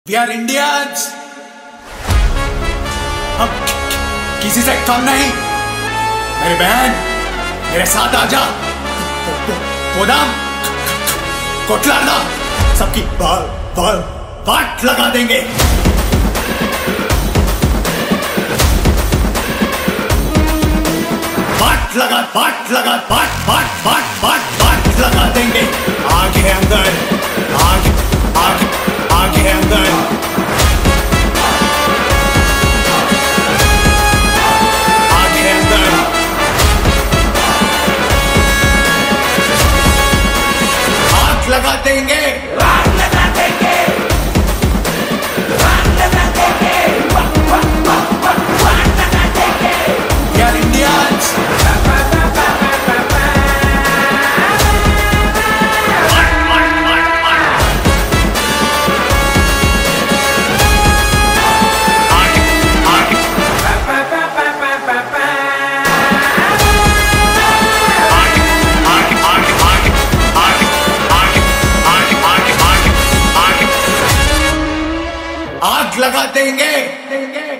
We are Indians. हम किसी से कम नहीं। मेरी बहन, मेरे साथ आजा। गोदाम कोटलाना सबकी बाट लगा देंगे। बाट लगा देंगे। आग है अंदर, आग आग आग है अंदर। आग है अंदर। आग लगा देंगे। आग लगा देंगे। आग लगा देंगे। आग लगा देंगे। We are Indians। आग लगा देंगे।